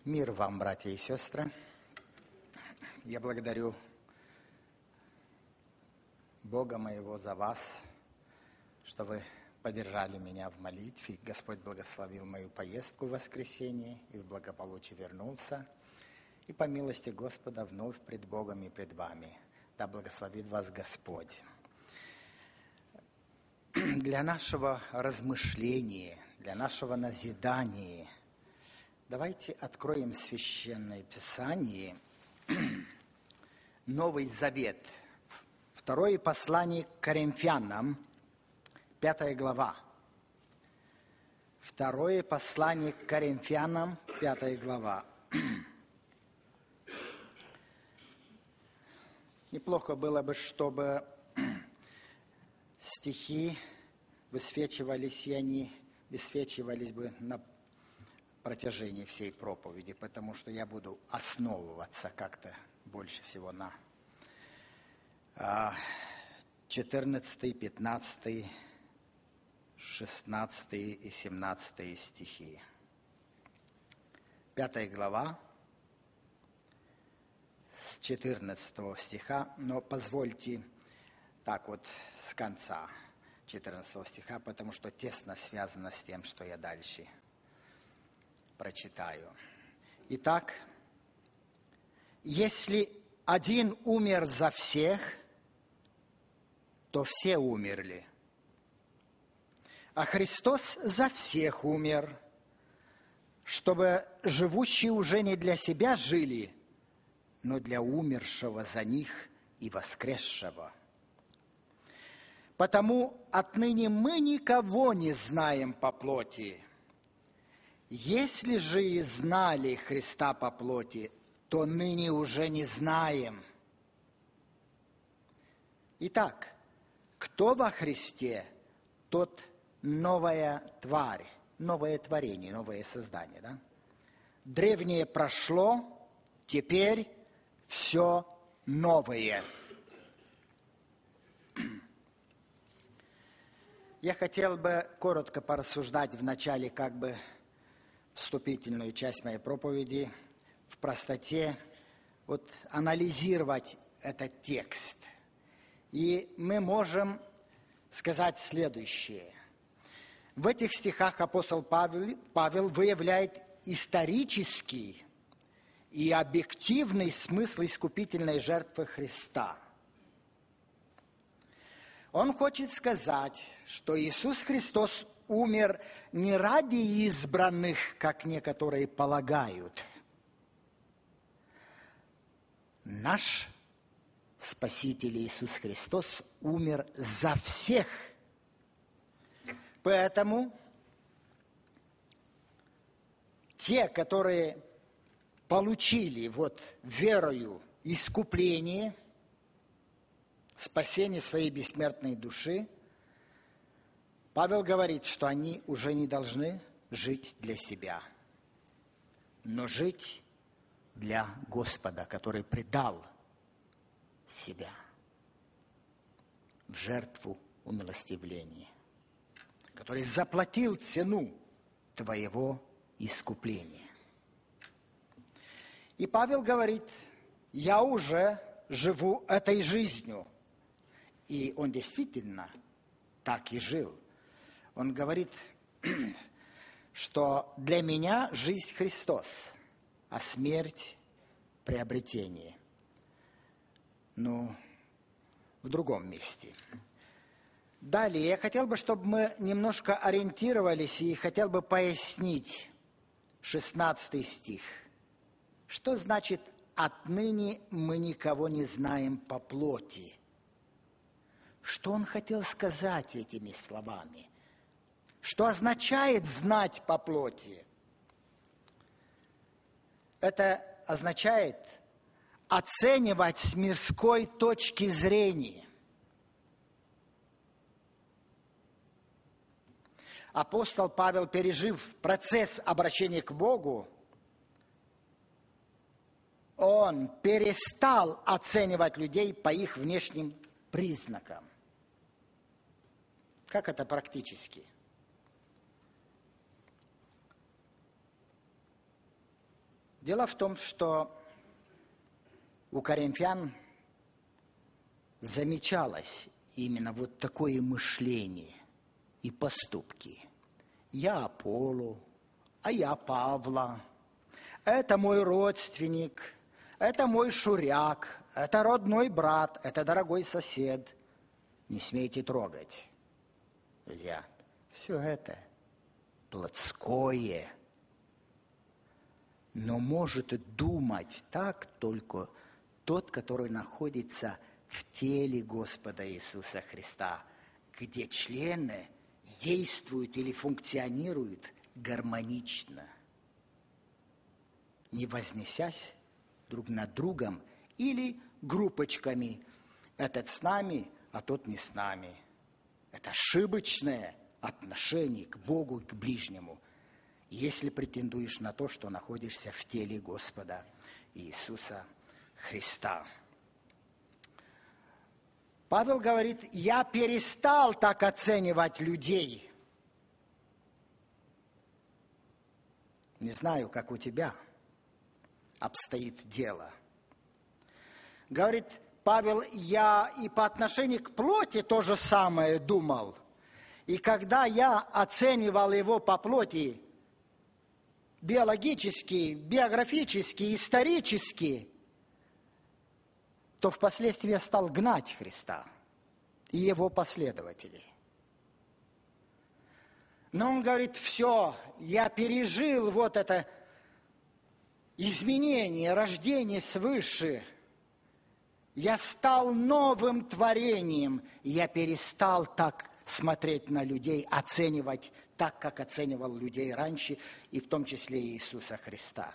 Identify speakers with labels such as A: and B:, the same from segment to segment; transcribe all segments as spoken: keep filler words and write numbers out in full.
A: Мир вам, братья и сестры. Я благодарю Бога моего за вас, что вы поддержали меня в молитве. Господь благословил мою поездку в воскресенье и в благополучии вернулся. И по милости Господа вновь пред Богом и пред вами. Да благословит вас Господь. Для нашего размышления, для нашего назидания давайте откроем Священное Писание, Новый Завет, второе послание к Коринфянам, пятая глава. Второе послание к Коринфянам, пятая глава. Неплохо было бы, чтобы стихи высвечивались, и они высвечивались бы на протяжении всей проповеди, потому что я буду основываться как-то больше всего на четырнадцатый, пятнадцатый, шестнадцатый и семнадцатый стихи. Пятая глава, с четырнадцатого стиха, но позвольте так вот с конца четырнадцатого стиха, потому что тесно связано с тем, что я дальше прочитаю. Итак, если один умер за всех, то все умерли. А Христос за всех умер, чтобы живущие уже не для себя жили, но для умершего за них и воскресшего. Потому отныне мы никого не знаем по плоти. Если же и знали Христа по плоти, то ныне уже не знаем. Итак, кто во Христе, тот новая тварь, новое творение, новое создание. Да? Древнее прошло, теперь все новое. Я хотел бы коротко порассуждать в начале как бы вступительную часть моей проповеди в простоте, вот анализировать этот текст. И мы можем сказать следующее. В этих стихах апостол Павел, Павел выявляет исторический и объективный смысл искупительной жертвы Христа. Он хочет сказать, что Иисус Христос умер не ради избранных, как некоторые полагают. Наш Спаситель Иисус Христос умер за всех. Поэтому те, которые получили вот верою искупление, спасение своей бессмертной души, Павел говорит, что они уже не должны жить для себя, но жить для Господа, который предал себя в жертву умилостивления, который заплатил цену твоего искупления. И Павел говорит, я уже живу этой жизнью. И он действительно так и жил. Он говорит, что для меня жизнь Христос, а смерть – приобретение. Ну, в другом месте. Далее, я хотел бы, чтобы мы немножко ориентировались и хотел бы пояснить шестнадцатый стих. Что значит «отныне мы никого не знаем по плоти»? Что он хотел сказать этими словами? Что означает знать по плоти? Это означает оценивать с мирской точки зрения. Апостол Павел, пережив процесс обращения к Богу, он перестал оценивать людей по их внешним признакам. Как это Дело в том, что у коринфян замечалось именно вот такое мышление и поступки. Я Аполлу, а я Павла, это мой родственник, это мой шуряк, это родной брат, это дорогой сосед. Не смейте трогать. Друзья, все это плотское. Но может думать так только тот, который находится в теле Господа Иисуса Христа, где члены действуют или функционируют гармонично, не вознесясь друг над другом или группочками. Этот с нами, а тот не с нами. Это ошибочное отношение к Богу и к ближнему, если претендуешь на то, что находишься в теле Господа Иисуса Христа. Павел говорит, я перестал так оценивать людей. Не знаю, как у тебя обстоит дело. Говорит Павел, я и по отношению к плоти то же самое думал. И когда я оценивал его по плоти биологически, биографически, исторически, то впоследствии я стал гнать Христа и его последователей. Но он говорит, все, я пережил вот это изменение, рождение свыше. Я стал новым творением, я перестал так смотреть на людей, оценивать так, как оценивал людей раньше, и в том числе Иисуса Христа.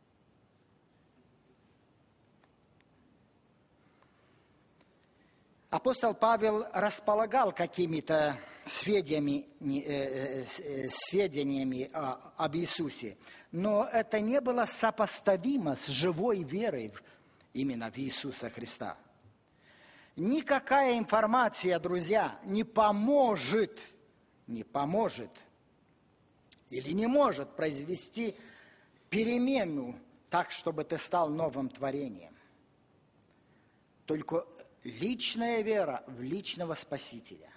A: Апостол Павел располагал какими-то сведениями, сведениями об Иисусе, но это не было сопоставимо с живой верой именно в Иисуса Христа. Никакая информация, друзья, не поможет, не поможет или не может произвести перемену так, чтобы ты стал новым творением. Только личная вера в личного Спасителя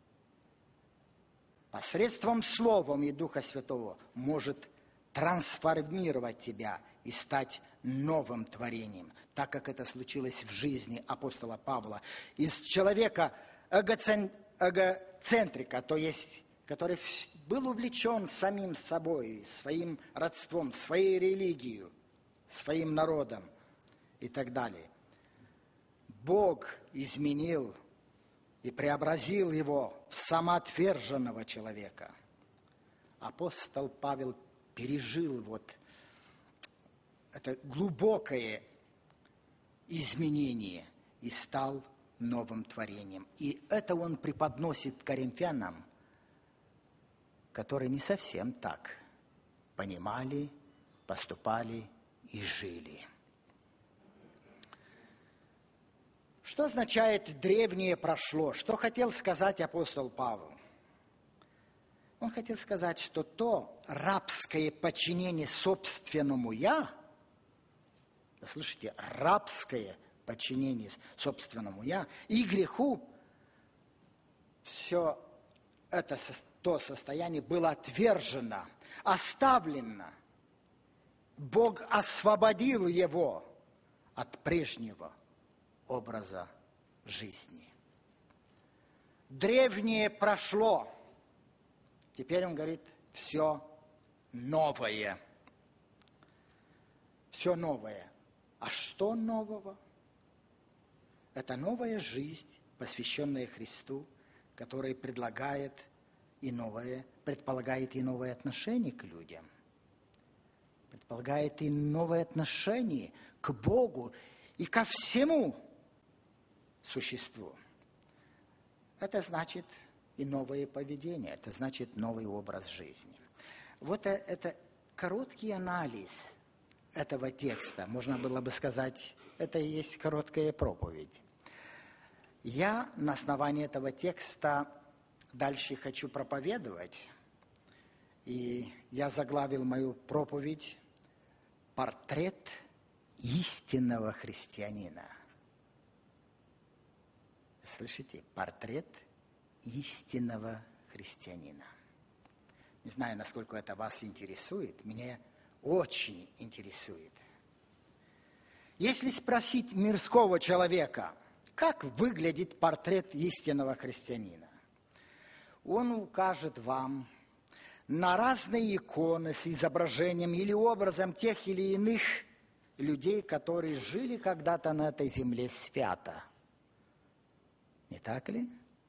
A: посредством Словом и Духа Святого может трансформировать тебя и стать новым творением, так как это случилось в жизни апостола Павла. Из человека эгоцентрика, то есть, который был увлечен самим собой, своим родством, своей религией, своим народом и так далее. Бог изменил и преобразил его в самоотверженного человека. Апостол Павел пережил вот это глубокое изменение и стал новым творением. И это он преподносит коринфянам, которые не совсем так понимали, поступали и жили. Что означает «древнее прошло»? Что хотел сказать апостол Павел? Он хотел сказать, что то рабское подчинение собственному «я», слышите, рабское подчинение собственному «я» и греху, все это то состояние было отвержено, оставлено. Бог освободил его от прежнего образа жизни. Древнее прошло. Теперь он говорит, все новое. Все новое. А что нового? Это новая жизнь, посвященная Христу, которая предлагает и новое, предполагает и новое отношение к людям. Предполагает и новое отношение к Богу и ко всему существу. Это значит и новое поведение, это значит новый образ жизни. Вот это короткий анализ этого текста. Можно было бы сказать, это и есть короткая проповедь. Я на основании этого текста дальше хочу проповедовать. И я заглавил мою проповедь портрет истинного христианина. Слышите? Портрет истинного христианина. Не знаю, насколько это вас интересует. Меня очень интересует. Если спросить мирского человека, как выглядит портрет истинного христианина, он укажет вам на разные иконы с изображением или образом тех или иных людей, которые жили когда-то на этой земле свято. Не так ли?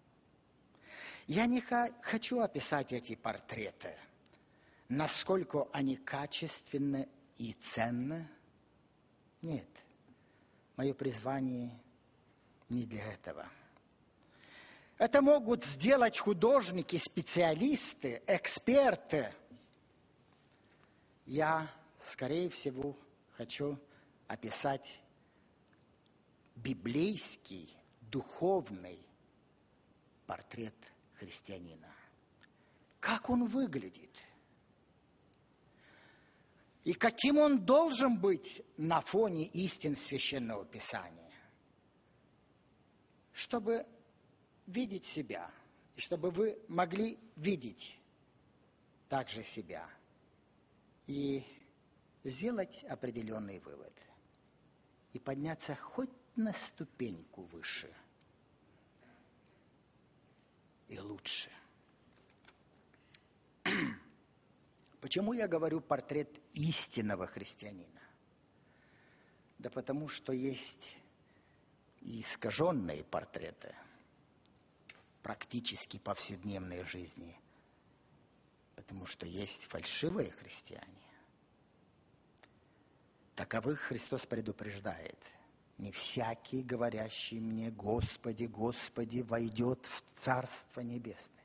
A: Я не хочу описать эти портреты, насколько они качественны и ценны. Нет, мое призвание не для этого. Это могут сделать художники, специалисты, эксперты. Я, скорее всего, хочу описать библейский, духовный портрет христианина. Как он выглядит? И каким он должен быть на фоне истин Священного Писания? Чтобы видеть себя, и чтобы вы могли видеть также себя и сделать определенный вывод, и подняться хоть на ступеньку выше и лучше. Почему я говорю портрет истинного христианина? Да потому что есть и искаженные портреты практически повседневной жизни, потому что есть фальшивые христиане. Таковых Христос предупреждает. Не всякий, говорящий мне: Господи, Господи, войдет в Царство Небесное,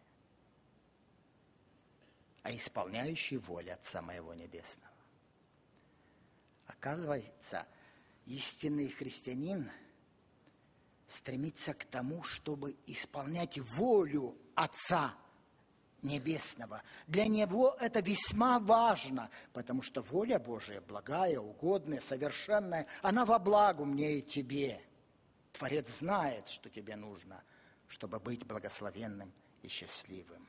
A: а исполняющий волю Отца моего Небесного. Оказывается, истинный христианин стремится к тому, чтобы исполнять волю Отца Небесного. Для него это весьма важно, потому что воля Божия благая, угодная, совершенная, она во благо мне и тебе. Творец знает, что тебе нужно, чтобы быть благословенным и счастливым.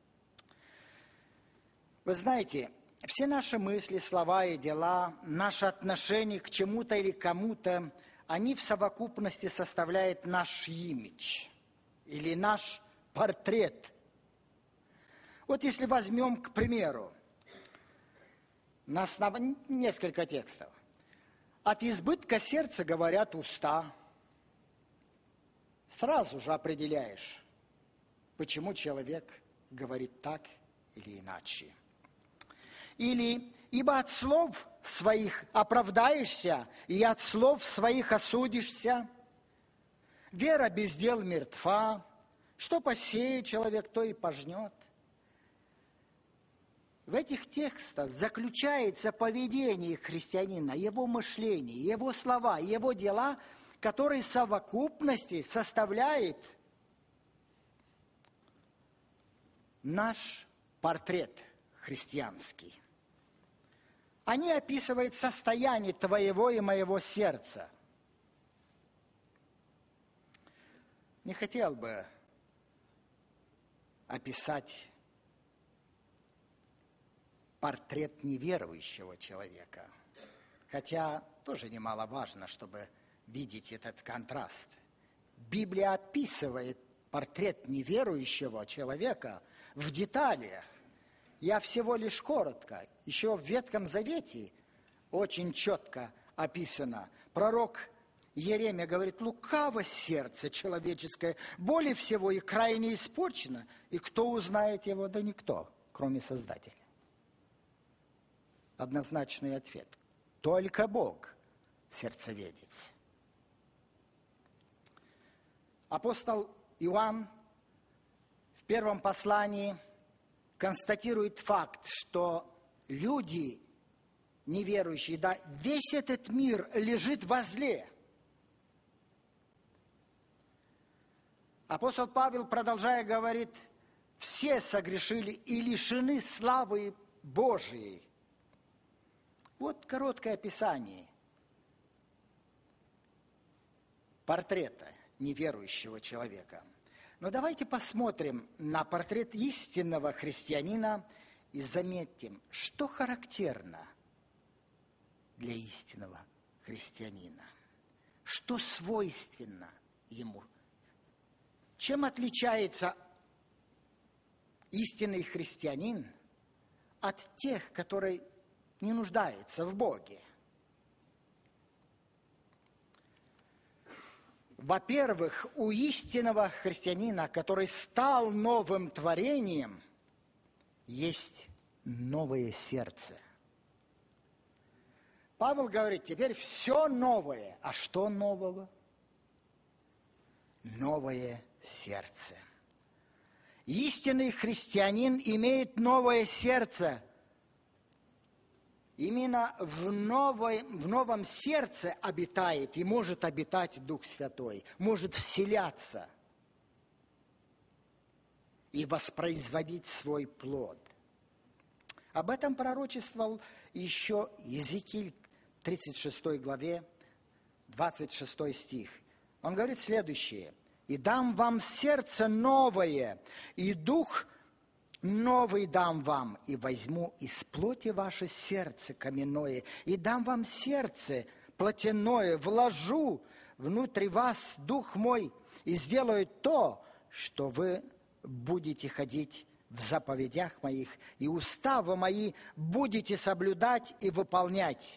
A: Вы знаете, все наши мысли, слова и дела, наше отношение к чему-то или кому-то, они в совокупности составляют наш имидж или наш портрет. Вот если возьмем, к примеру, на основании несколько текстов. От избытка сердца говорят уста. Сразу же определяешь, почему человек говорит так или иначе. Или «Ибо от слов своих оправдаешься, и от слов своих осудишься. Вера без дел мертва, что посеет человек, то и пожнет». В этих текстах заключается поведение христианина, его мышление, его слова, его дела, которые в совокупности составляют наш портрет христианский. Они описывают состояние твоего и моего сердца. Не хотел бы описать портрет неверующего человека, хотя тоже немаловажно, чтобы видеть этот контраст. Библия описывает портрет неверующего человека в деталях. Я всего лишь коротко, еще в Ветхом Завете очень четко описано. Пророк Иеремия говорит: лукаво сердце человеческое, более всего и крайне испорчено, и кто узнает его? Да никто, кроме Создателя. Однозначный ответ. Только Бог сердцеведец. Апостол Иоанн в первом послании констатирует факт, что люди неверующие, да, весь этот мир лежит во зле. Апостол Павел, продолжая, говорит: все согрешили и лишены славы Божией. Вот короткое описание портрета неверующего человека. Но давайте посмотрим на портрет истинного христианина и заметим, что характерно для истинного христианина, что свойственно ему. Чем отличается истинный христианин от тех, которые не нуждаются в Боге? Во-первых, у истинного христианина, который стал новым творением, есть новое сердце. Павел говорит, теперь все новое. А что нового? Новое сердце. Истинный христианин имеет новое сердце. Именно в, новой, в новом сердце обитает и может обитать Дух Святой, может вселяться и воспроизводить свой плод. Об этом пророчествовал еще Иезекииль в тридцать шестой главе, двадцать шестой стих. Он говорит следующее. «И дам вам сердце новое, и дух новый дам вам, и возьму из плоти ваше сердце каменное, и дам вам сердце плотяное, вложу внутри вас дух мой, и сделаю то, что вы будете ходить в заповедях моих, и уставы мои будете соблюдать и выполнять».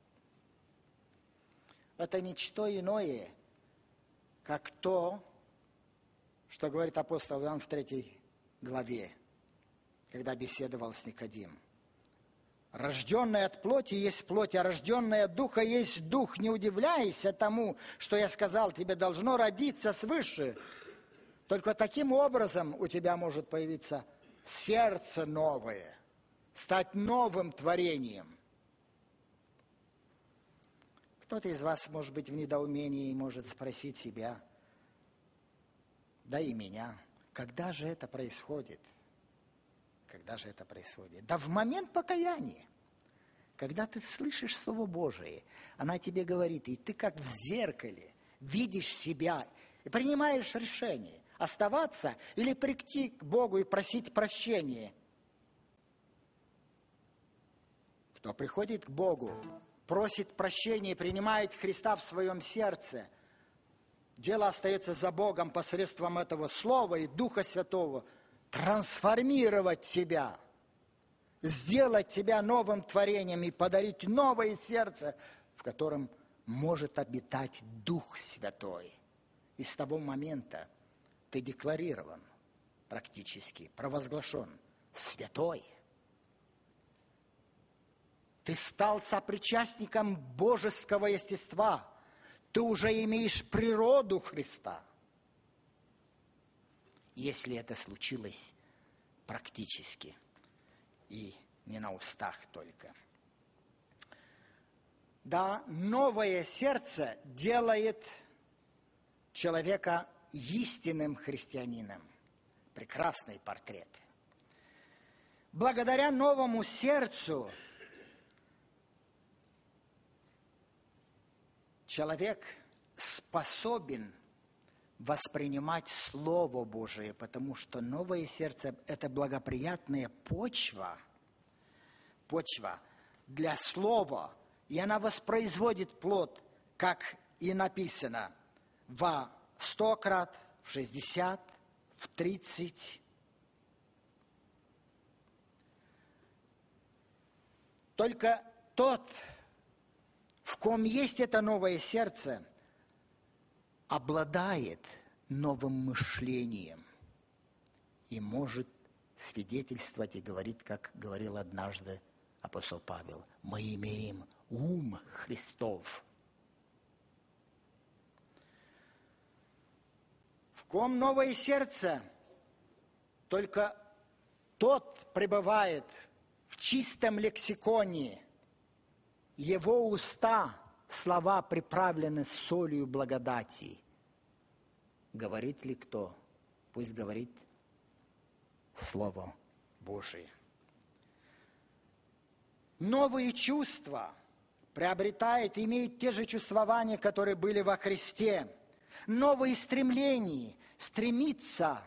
A: Это ничто иное, как то, что говорит апостол Иоанн в третьей главе, когда беседовал с Никодимом. «Рожденное от плоти есть плоть, а рожденное от духа есть дух. Не удивляйся тому, что я сказал, тебе должно родиться свыше. Только таким образом у тебя может появиться сердце новое, стать новым творением». Кто-то из вас, может быть, в недоумении может спросить себя, да и меня, когда же это происходит? Когда же это происходит? Да в момент покаяния, когда ты слышишь Слово Божие, она тебе говорит, и ты как в зеркале видишь себя и принимаешь решение, оставаться или прийти к Богу и просить прощения. Кто приходит к Богу, просит прощения, принимает Христа в своем сердце, дело остается за Богом посредством этого Слова и Духа Святого, трансформировать тебя, сделать тебя новым творением и подарить новое сердце, в котором может обитать Дух Святой. И с того момента ты декларирован, практически провозглашен святой. Ты стал сопричастником божеского естества. Ты уже имеешь природу Христа. Если это случилось практически и не на устах только. Да, новое сердце делает человека истинным христианином. Прекрасный портрет. Благодаря новому сердцу человек способен воспринимать Слово Божие, потому что новое сердце – это благоприятная почва, почва для Слова, и она воспроизводит плод, как и написано, во сто крат, в шестьдесят, в тридцать. Только тот, в ком есть это новое сердце, обладает новым мышлением и может свидетельствовать и говорить, как говорил однажды апостол Павел, мы имеем ум Христов. В ком новое сердце, только тот пребывает в чистом лексиконе, его уста, слова приправлены солью благодати. Говорит ли кто? Пусть говорит Слово Божие. новые чувства, приобретает, имеет те же чувствования, которые были во Христе, новые стремления, стремится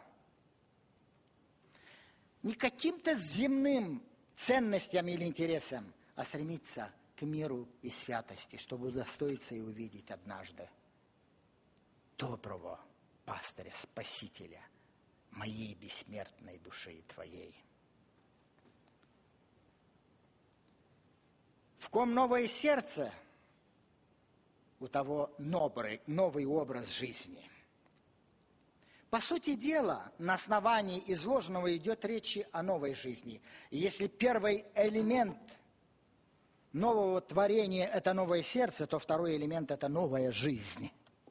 A: не к каким-то земным ценностям или интересам, а стремится к миру и святости, чтобы удостоиться и увидеть однажды доброго пастыря, спасителя моей бессмертной души и твоей. В ком новое сердце, у того новый, новый образ жизни. По сути дела, на основании изложенного идет речь о новой жизни. И если первый элемент нового творения – это новое сердце, то второй элемент – это новая жизнь.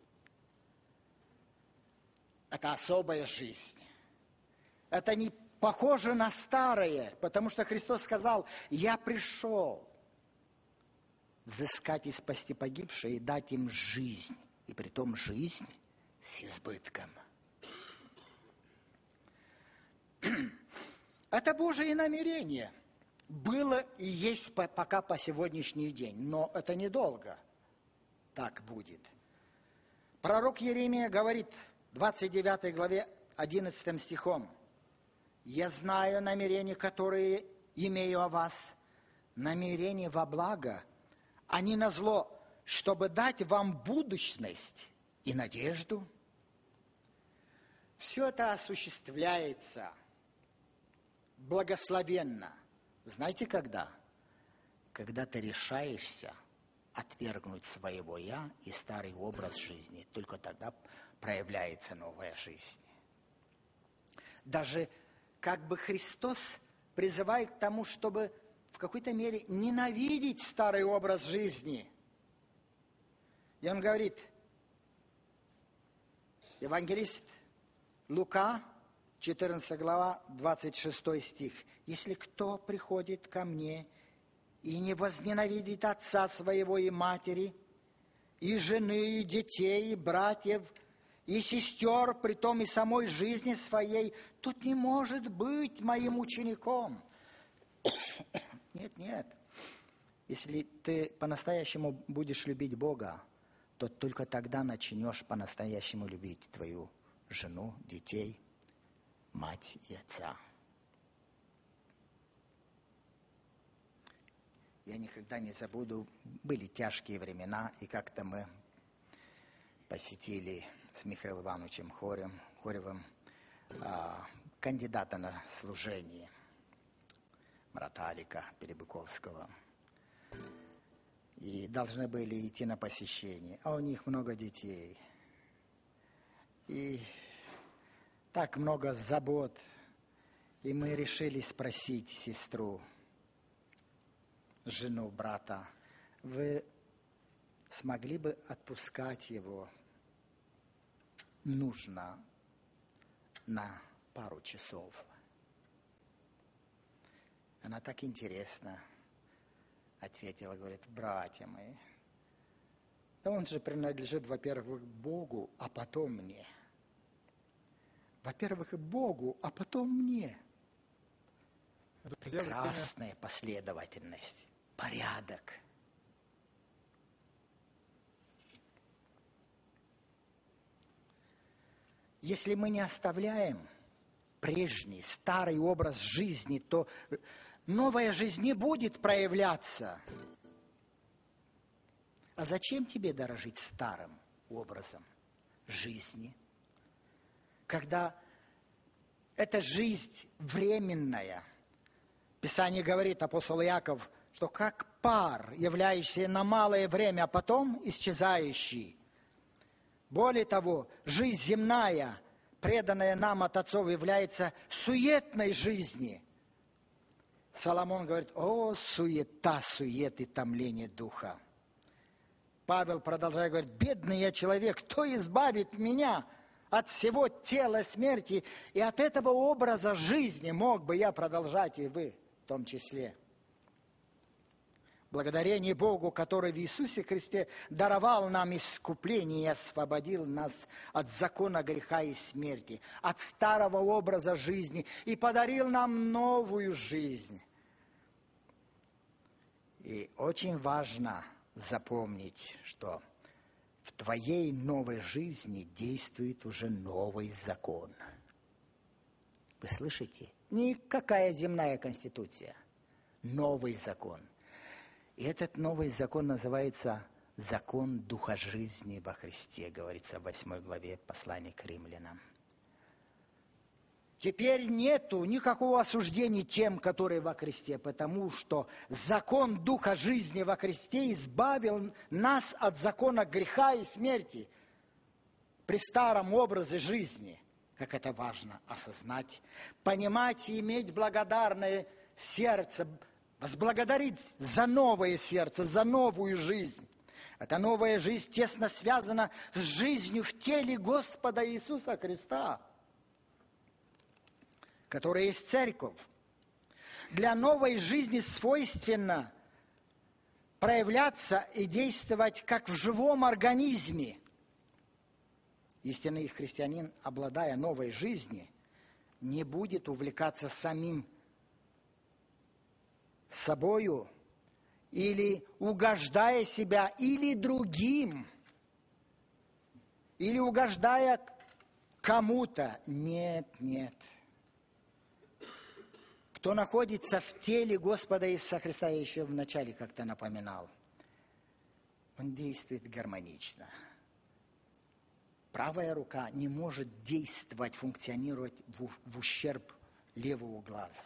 A: Это особая жизнь. Это не похоже на старое, потому что Христос сказал: «Я пришел взыскать и спасти погибшие и дать им жизнь, и притом жизнь с избытком». Это Божие намерение было и есть пока по сегодняшний день, но это недолго так будет. Пророк Иеремия говорит в двадцать девятой главе одиннадцатым стихом: «Я знаю намерения, которые имею о вас, намерения во благо, а не на зло, чтобы дать вам будущность и надежду». Все это осуществляется благословенно. Знаете, когда? Когда ты решаешься отвергнуть своего «я» и старый образ жизни. Только тогда проявляется новая жизнь. Даже как бы Христос призывает к тому, чтобы в какой-то мере ненавидеть старый образ жизни. И он говорит, евангелист Лука, четырнадцатая глава, двадцать шестой стих. «Если кто приходит ко мне и не возненавидит отца своего и матери, и жены, и детей, и братьев, и сестер, притом и самой жизни своей, тот не может быть моим учеником». Нет, нет. Если ты по-настоящему будешь любить Бога, то только тогда начнешь по-настоящему любить твою жену, детей, мать и отца. Я никогда не забуду, были тяжкие времена, и как-то мы посетили с Михаилом Ивановичем Хорем, Хоревым а, кандидата на служение, брата Алика Перебыковского. И должны были идти на посещение, а у них много детей. И так много забот. И мы решили спросить сестру, жену брата: вы смогли бы отпускать его? Нужно на пару часов. Она так интересно ответила, говорит: братья мои, да он же принадлежит, во-первых, Богу, а потом мне. Во-первых, и Богу, а потом мне. Прекрасная последовательность, порядок. Если мы не оставляем прежний, старый образ жизни, то новая жизнь не будет проявляться. А зачем тебе дорожить старым образом жизни, когда эта жизнь временная? Писание говорит, апостол Иаков, что как пар, являющийся на малое время, а потом исчезающий. Более того, жизнь земная, преданная нам от отцов, является суетной жизнью. Соломон говорит: о, суета, сует и томление духа. Павел, продолжая, говорит: бедный я человек, кто избавит меня от всего тела смерти? И от этого образа жизни мог бы я продолжать, и вы в том числе. Благодарение Богу, который в Иисусе Христе даровал нам искупление и освободил нас от закона греха и смерти, от старого образа жизни, и подарил нам новую жизнь. И очень важно запомнить, что в твоей новой жизни действует уже новый закон. Вы слышите? Никакая земная конституция. Новый закон. И этот новый закон называется закон Духа жизни во Христе, говорится в восьмой главе послания к римлянам. Теперь нету никакого осуждения тем, которые во Христе, потому что закон Духа жизни во Христе избавил нас от закона греха и смерти при старом образе жизни. Как это важно осознать, понимать и иметь благодарное сердце, возблагодарить за новое сердце, за новую жизнь. Эта новая жизнь тесно связана с жизнью в теле Господа Иисуса Христа, которая есть церковь. Для новой жизни свойственно проявляться и действовать как в живом организме. Истинный христианин, обладая новой жизнью, не будет увлекаться самим собою или угождая себя, или другим, или угождая кому-то. Нет, нет. Кто находится в теле Господа Иисуса Христа, я еще вначале как-то напоминал, он действует гармонично. Правая рука не может действовать, функционировать в, в ущерб левого глаза.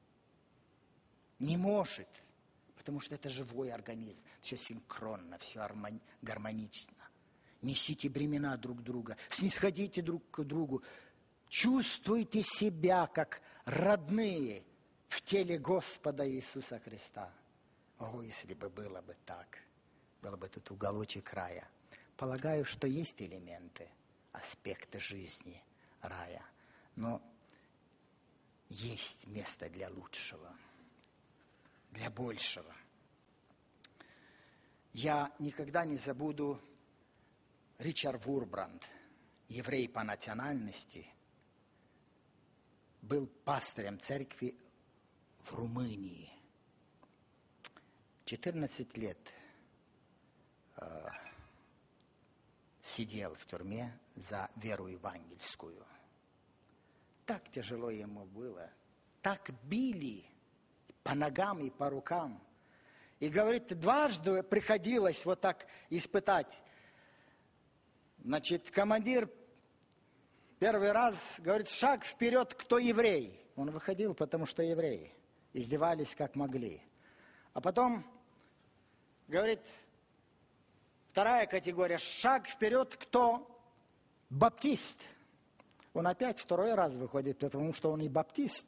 A: Не может, потому что это живой организм. Все синхронно, все гармонично. Несите бремена друг друга, снисходите друг к другу. Чувствуйте себя как родные в теле Господа Иисуса Христа. О, если бы было бы так, было бы тут уголочек рая. Полагаю, что есть элементы, аспекты жизни рая, но есть место для лучшего, для большего. Я никогда не забуду Ричард Вурбранд, еврей по национальности, был пастырем церкви в Румынии. четырнадцать лет э, сидел в тюрьме за веру евангельскую. Так тяжело ему было, так били по ногам и по рукам. И, говорит, дважды приходилось вот так испытать. Значит, командир первый раз говорит, шаг вперед, кто еврей. Он выходил, потому что евреи. Издевались как могли. А потом, говорит, вторая категория, шаг вперед, кто баптист. Он опять второй раз выходит, потому что он и баптист.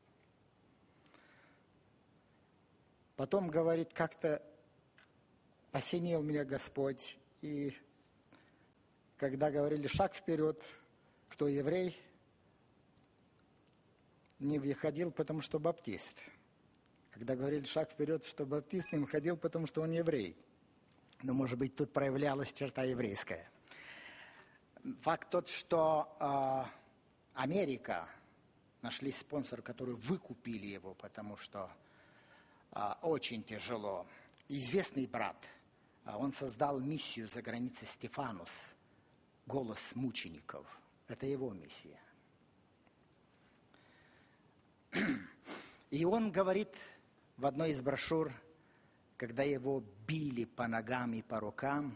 A: Потом, говорит, как-то осенил меня Господь. И когда говорили шаг вперед, кто еврей, не выходил, потому что баптист. Когда говорили шаг вперед, что баптист, не выходил, потому что он еврей. Но, может быть, тут проявлялась черта еврейская. Факт тот, что э, Америка, нашли спонсора, который выкупили его, потому что э, очень тяжело. Известный брат, э, он создал миссию за границей Стефанус, голос мучеников. Это его миссия. И он говорит в одной из брошюр, когда его били по ногам и по рукам,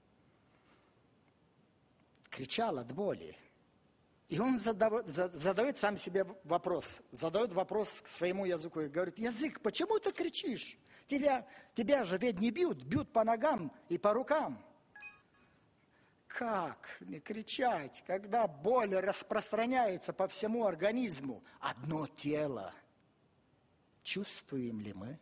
A: кричал от боли. И он задает, задает сам себе вопрос, задает вопрос к своему языку и говорит, язык, почему ты кричишь? Тебя, тебя же ведь не бьют, бьют по ногам и по рукам. Как не кричать, когда боль распространяется по всему организму? Одно тело. Чувствуем ли мы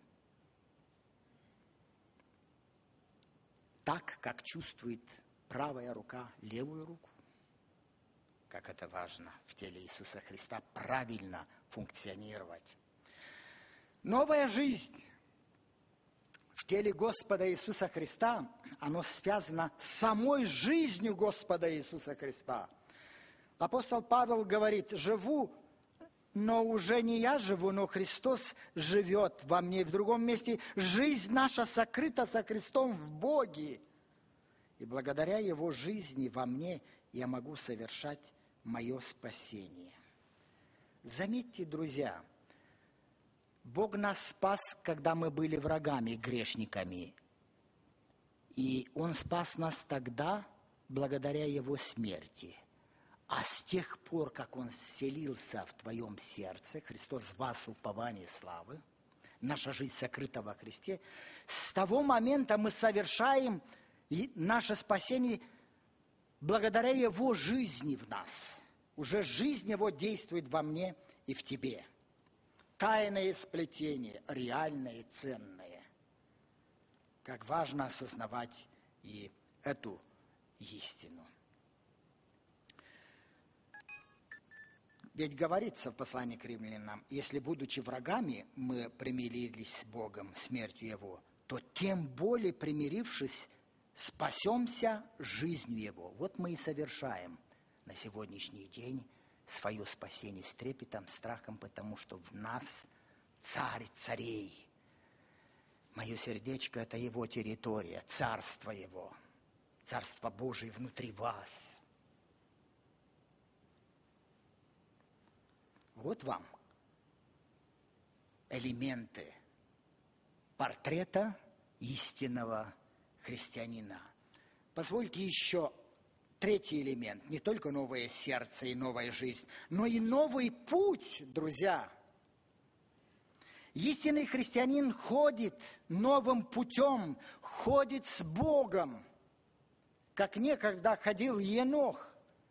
A: так, как чувствует правая рука левую руку? Как это важно в теле Иисуса Христа правильно функционировать. Новая жизнь в теле Господа Иисуса Христа, оно связано с самой жизнью Господа Иисуса Христа. Апостол Павел говорит, живу но уже не я живу, но Христос живет во мне. И в другом месте жизнь наша сокрыта со Христом в Боге. И благодаря Его жизни во мне я могу совершать мое спасение. Заметьте, друзья, Бог нас спас, когда мы были врагами, грешниками. И Он спас нас тогда, благодаря Его смерти. А с тех пор, как Он вселился в твоем сердце, Христос в вас упование славы, наша жизнь сокрыта во Христе, с того момента мы совершаем наше спасение благодаря Его жизни в нас. Уже жизнь Его действует во мне и в тебе. Тайное сплетение, реальное, ценное. Как важно осознавать и эту истину. Ведь говорится в послании к римлянам, если, будучи врагами, мы примирились с Богом смертью Его, то тем более, примирившись, спасемся жизнью Его. Вот мы и совершаем на сегодняшний день свое спасение с трепетом, страхом, потому что в нас царь царей. Мое сердечко – это Его территория, царство Его, царство Божие внутри вас. Вот вам элементы портрета истинного христианина. Позвольте еще третий элемент. Не только новое сердце и новая жизнь, но и новый путь, друзья. Истинный христианин ходит новым путем, ходит с Богом, как некогда ходил Енох.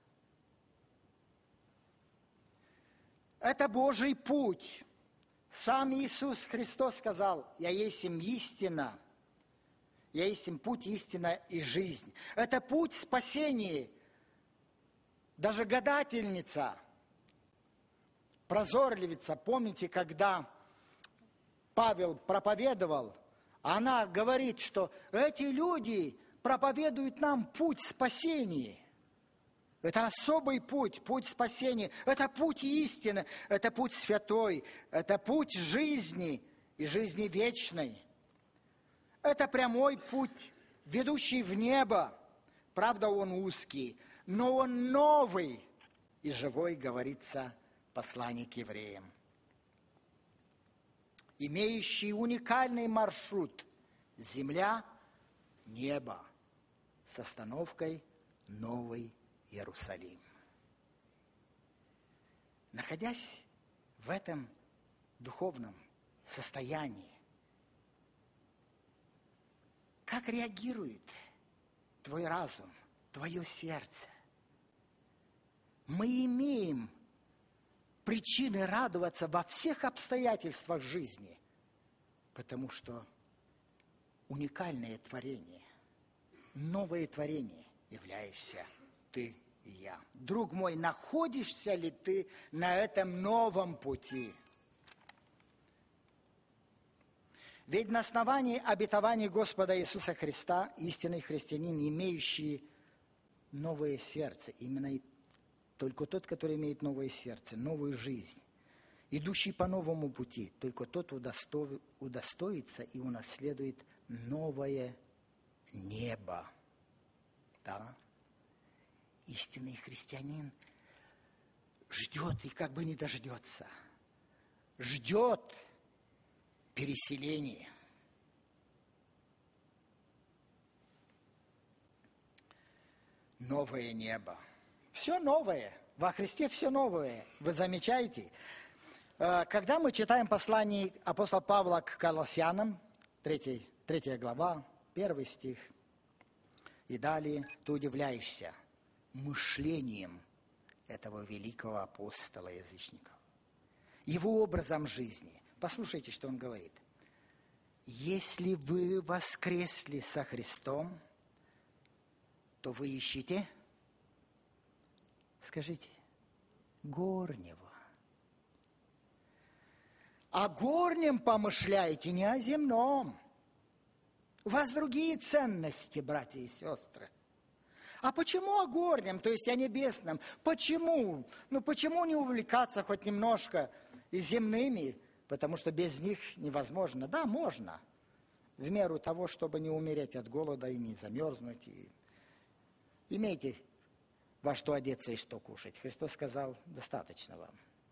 A: Это Божий путь. Сам Иисус Христос сказал: «Я есть им истина, я есть им путь, истина и жизнь». Это путь спасения. Даже гадательница, прозорливица, помните, когда Павел проповедовал, она говорит, что эти люди проповедуют нам путь спасения. Это особый путь, путь спасения, это путь истины, это путь святой, это путь жизни и жизни вечной. Это прямой путь, ведущий в небо. Правда, он узкий, но он новый и живой, говорится в послании к евреям. Имеющий уникальный маршрут земля, небо с остановкой Новый Иерусалим. Находясь в этом духовном состоянии, как реагирует твой разум, твое сердце? Мы имеем причины радоваться во всех обстоятельствах жизни, потому что уникальное творение, новое творение являешься ты и я. Друг мой, находишься ли ты на этом новом пути? Ведь на основании обетований Господа Иисуса Христа истинный христианин, имеющий новое сердце, именно только тот, который имеет новое сердце, новую жизнь, идущий по новому пути, только тот удосто... удостоится и унаследует новое небо. Да? Истинный христианин ждет и как бы не дождется. Ждет переселения. Новое небо. Все новое. Во Христе все новое. Вы замечаете? Когда мы читаем послание апостола Павла к Колоссянам, третья глава, первый стих, и далее, ты удивляешься мышлением этого великого апостола язычников, его образом жизни. Послушайте, что он говорит. Если вы воскресли со Христом, то вы ищете, скажите, горнего. О горнем помышляете, не о земном. У вас другие ценности, братья и сестры. А почему о горнем, то есть о небесном? Почему? Ну почему не увлекаться хоть немножко и земными? Потому что без них невозможно. Да, можно. В меру того, чтобы не умереть от голода и не замерзнуть. И... Имейте во что одеться и что кушать. Христос сказал, достаточно вам.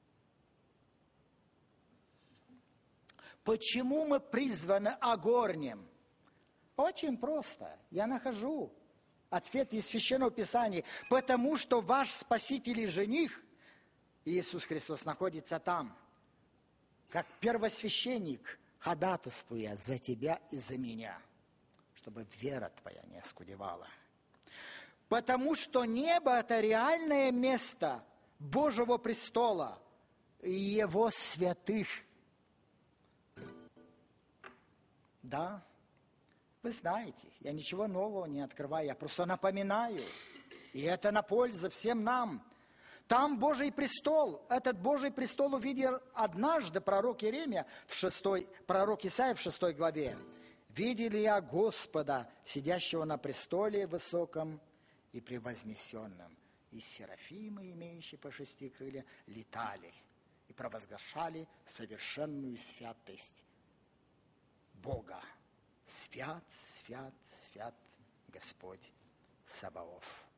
A: Почему мы призваны о горнем? Очень просто. Я нахожу ответ из Священного Писания. Потому что ваш Спаситель и жених, Иисус Христос, находится там, как первосвященник, ходатайствуя за тебя и за меня, чтобы вера твоя не оскудевала. Потому что небо – это реальное место Божьего престола и Его святых. Да, вы знаете, я ничего нового не открываю, я просто напоминаю. И это на пользу всем нам. Там Божий престол. Этот Божий престол увидел однажды пророк Иеремия, в шестой, пророк Исаия в шестой главе. «Видели я Господа, сидящего на престоле высоком и превознесенном, и серафимы, имеющие по шести крылья, летали и провозглашали совершенную святость Бога. Свят, свят, свят Господь Саваоф».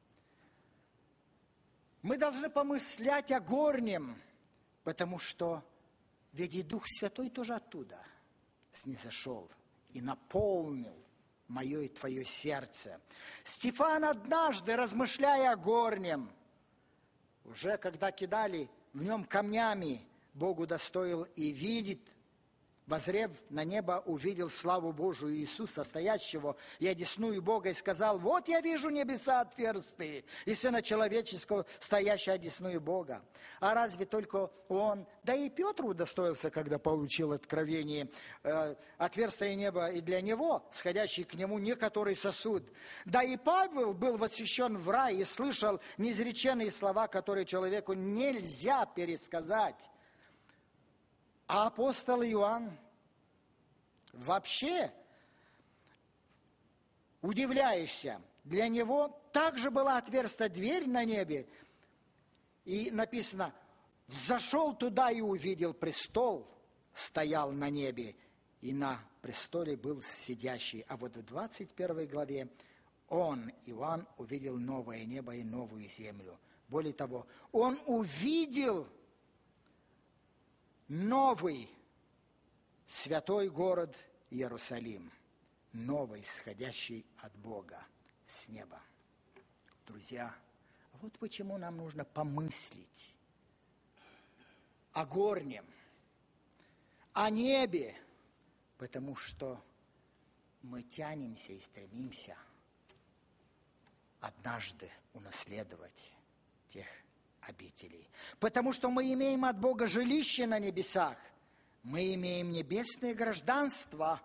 A: Мы должны помышлять о горнем, потому что ведь и Дух Святой тоже оттуда снизошел и наполнил мое и твое сердце. Стефан однажды, размышляя о горнем, уже когда кидали в нем камнями, Богу достоил и видеть, воззрев на небо, увидел славу Божию Иисуса, стоящего и одесную Бога, и сказал: «Вот я вижу небеса отверстые, и Сына Человеческого, стоящего одесную Бога». А разве только он, да и Петр удостоился, когда получил откровение, э, отверстие неба и для него, сходящий к нему некоторый сосуд. Да и Павел был восхищен в рай и слышал неизреченные слова, которые человеку нельзя пересказать. А апостол Иоанн вообще, удивляешься, для него также была отверста дверь на небе, и написано: «Взошел туда и увидел престол, стоял на небе, и на престоле был сидящий». А вот в двадцать первой главе он, Иоанн, увидел новое небо и новую землю. Более того, он увидел новый святой город Иерусалим, новый, исходящий от Бога с неба. Друзья, вот почему нам нужно помыслить о горнем, о небе, потому что мы тянемся и стремимся однажды унаследовать тех обителей. Потому что мы имеем от Бога жилище на небесах, мы имеем небесное гражданство,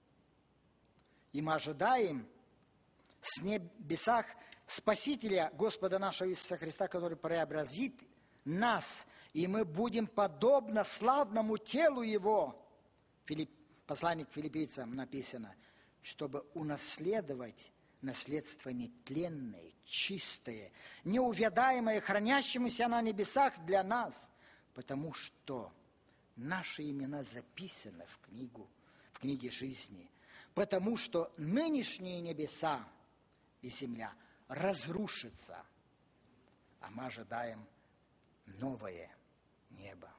A: и мы ожидаем с небесах Спасителя Господа нашего Иисуса Христа, который преобразит нас, и мы будем подобно славному телу Его. Филипп, послание к филиппийцам написано, чтобы унаследовать наследство нетленное, чистое, неувядаемое, хранящемуся на небесах для нас, потому что наши имена записаны в книгу, в книге жизни, потому что нынешние небеса и земля разрушатся, а мы ожидаем новое небо.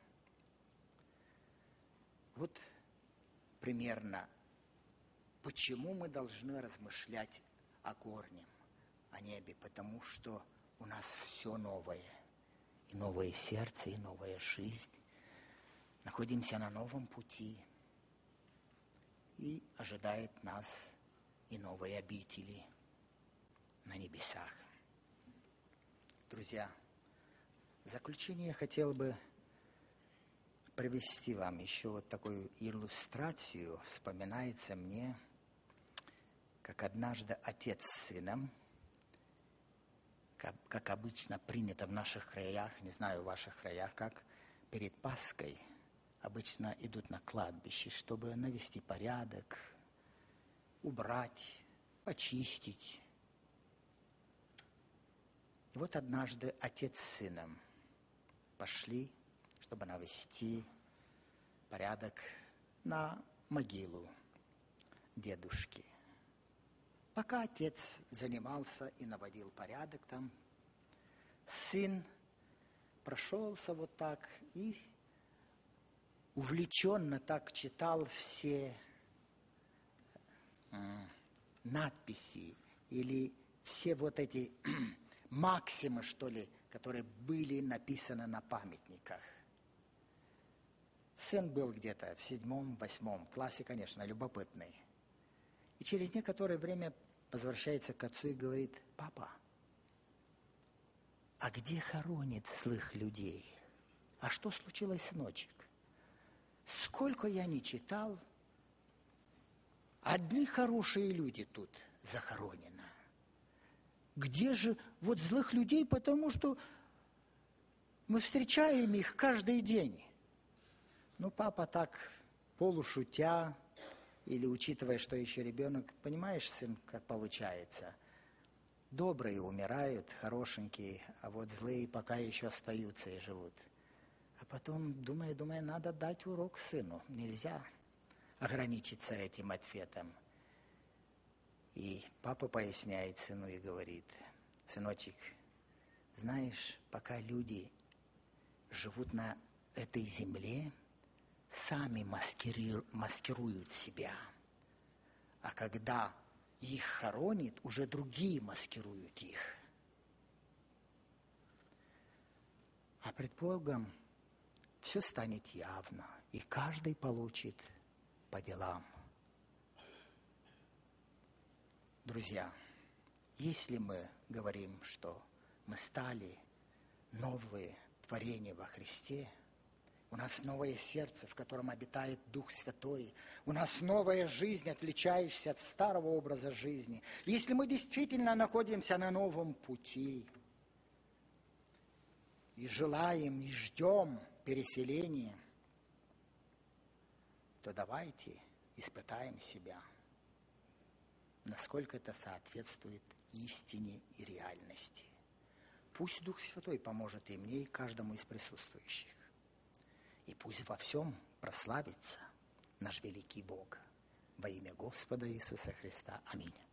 A: Вот примерно почему мы должны размышлять о горнем, о небе, потому что у нас все новое, и новое сердце, и новая жизнь. Находимся на новом пути, и ожидает нас и новые обители на небесах. Друзья, в заключение я хотел бы привести вам еще вот такую иллюстрацию. Вспоминается мне, как однажды отец с сыном, как, как обычно принято в наших краях, не знаю, в ваших краях как, перед Пасхой обычно идут на кладбище, чтобы навести порядок, убрать, очистить. И вот однажды отец с сыном пошли, чтобы навести порядок на могилу дедушки. Пока отец занимался и наводил порядок там, сын прошелся вот так и увлеченно так читал все надписи или все вот эти максимы, что ли, которые были написаны на памятниках. Сын был где-то в седьмом, восьмом классе, конечно, любопытный. И через некоторое время возвращается к отцу и говорит: папа, а где хоронят злых людей? А что случилось, сыночек? Сколько я не читал, одни хорошие люди тут захоронены. Где же вот злых людей, потому что мы встречаем их каждый день. Ну, папа так полушутя, или учитывая, что еще ребенок, понимаешь, сын, как получается. Добрые умирают, хорошенькие, а вот злые пока еще остаются и живут. А потом, думая, думая, надо дать урок сыну. Нельзя ограничиться этим ответом. И папа поясняет сыну и говорит: сыночек, знаешь, пока люди живут на этой земле, сами маскиру... маскируют себя. А когда их хоронят, уже другие маскируют их. А пред Богом все станет явно, и каждый получит по делам. Друзья, если мы говорим, что мы стали новые творения во Христе, у нас новое сердце, в котором обитает Дух Святой, у нас новая жизнь, отличающаяся от старого образа жизни. Если мы действительно находимся на новом пути и желаем, и ждем переселения, то давайте испытаем себя, насколько это соответствует истине и реальности. Пусть Дух Святой поможет и мне, и каждому из присутствующих. И пусть во всем прославится наш великий Бог. Во имя Господа Иисуса Христа. Аминь.